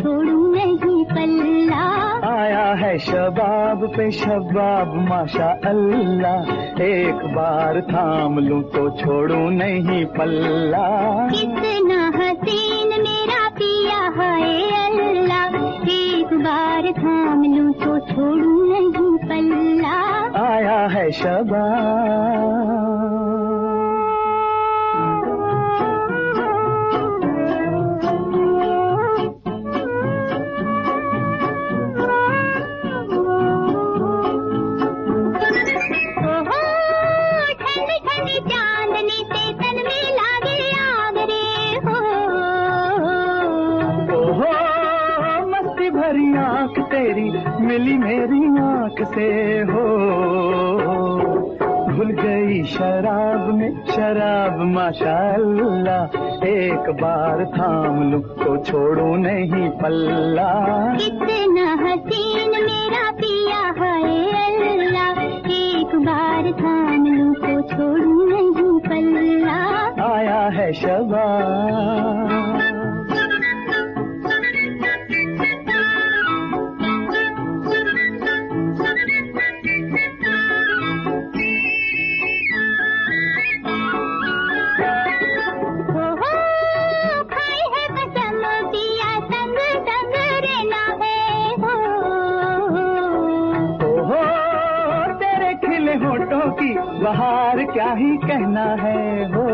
छोड़ूं नहीं पल्ला। आया है शबाब पे शबाब माशा अल्लाह, एक बार थाम लूं तो छोड़ूं नहीं पल्ला। कितना हसीन मेरा पिया है अल्लाह, एक बार थाम लूं तो छोड़ूं नहीं पल्ला। आया है शबाब। आँख तेरी मिली मेरी आँख से हो, भूल गई शराब में शराब माशाअल्लाह, एक बार थाम लूं तो छोड़ूं नहीं पल्ला। कितना हसीन मेरा पिया है अल्लाह, एक बार थाम लूं तो छोड़ूं नहीं पल्ला। आया है शबाब। होठों की बहार क्या ही कहना है हो,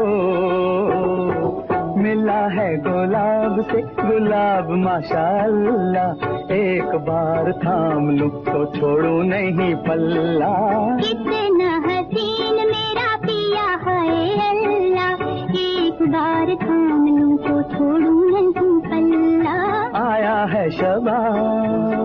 मिला है गुलाब से गुलाब माशाअल्लाह, एक बार थाम लूं तो छोड़ूं नहीं पल्ला। कितना हसीन मेरा पिया है अल्लाह, एक बार थाम लूं तो छोड़ूं नहीं पल्ला। आया है शबाब।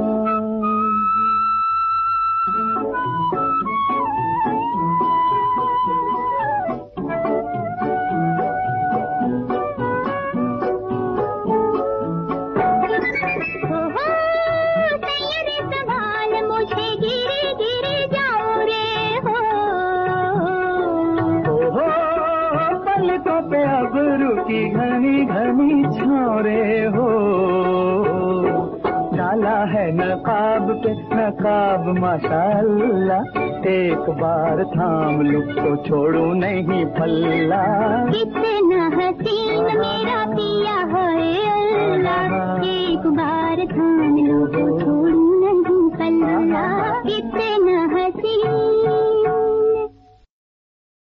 पे अबरू की घनी घनी छोरे हो, डाला है नकाब पे नकाब माशाअल्लाह, एक बार थाम लूं तो छोड़ूं नहीं पल्ला। कितना हसीन मेरा पिया है अल्लाह, एक बार थाम लूं तो छोड़ूं नहीं पल्ला।